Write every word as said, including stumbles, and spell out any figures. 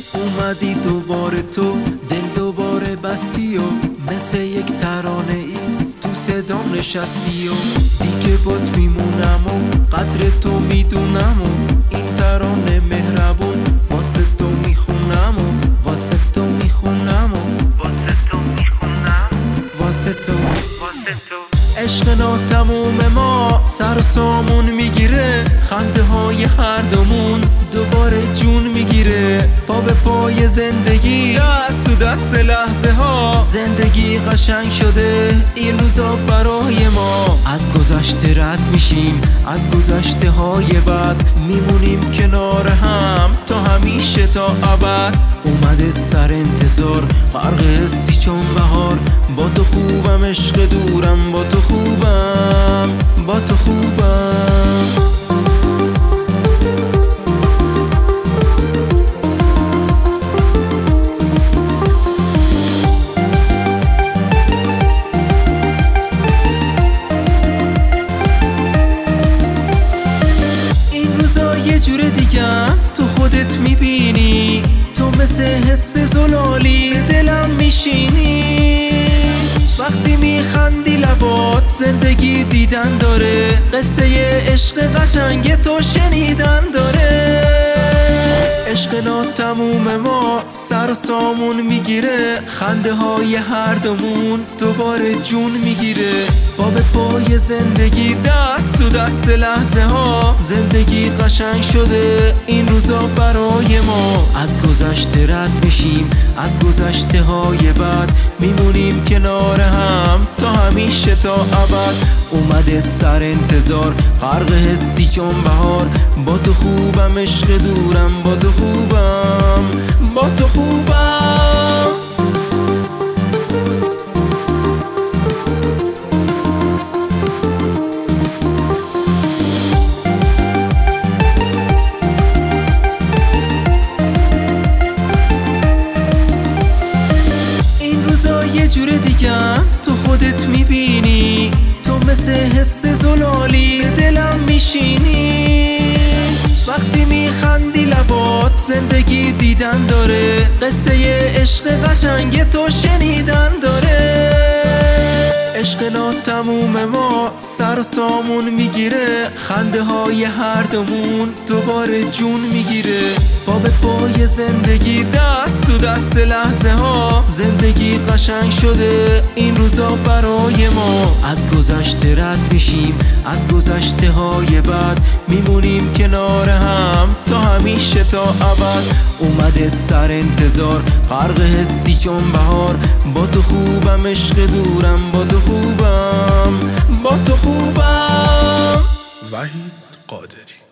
اومدی دوباره تو دل دوباره بستی و مثل یک ترانه ای تو صدام نشستی و دیگه بات میمونم و قدر تو میدونم و این ترانه مهربون واسه تو میخونم و واسه تو میخونم و واسه تو میخونم واسه تو واسه تو عشق ناتموم ما سر و سامون میگیره، خنده های هر دومون دوباره جون میگیره، پا به پای زندگی دست تو دست لحظه ها، زندگی قشنگ شده این روزا برای ما. از گذشته رد میشیم، از گذشته های بد میمونیم کنار هم تا همیشه تا ابد. اومده سر انتظار غرق حسی چون بهار، با تو خوبم عشق دورم، با تو خوبم با تو خوبم. این روزا یه جور دیگم تو خودت میبینی، تو مثل حس زلالی دلم میشینی، وقتی میخندی لبات زندگی دیدن داره، قصه عشق قشنگ تو شنیدن داره. عشق ناتموم ما سر و سامون میگیره، خنده های هر دومون دوباره جون میگیره، با به پای زندگی دست تو دست لحظه ها، زندگی قشنگ شده این روزا برای ما. از گذشته رد میشیم، از گذشته های بد میمونیم کنار هم تا همیشه تا ابد. اومده سر انتظار غرق حسی چون بهار، با تو خوبم عشق دورم، با تو خوبم با تو خوبم. این روزا یه جور دیگم تو خودت میبینی، تو مثل حس زلالی دلم میشینی، وقتی میخندی لبات زندگی دیدن داره، قصه عشق قشنگ تو شنیدن داره. عشق ناتموم ما سر و سامون میگیره، خنده های هر دومون دوباره جون میگیره، با به پای زندگی دست تو دست لحظه ها، زندگی قشنگ شده این روزا برای ما. از گذشته رد میشیم، از گذشته های بد میمونیم کنار هم تا همیشه تا ابد. اومده سر انتظار غرق حسی چون بهار، با تو خوبم عشق دورم، با تو خوبم با تو خوبم. وحید قادری.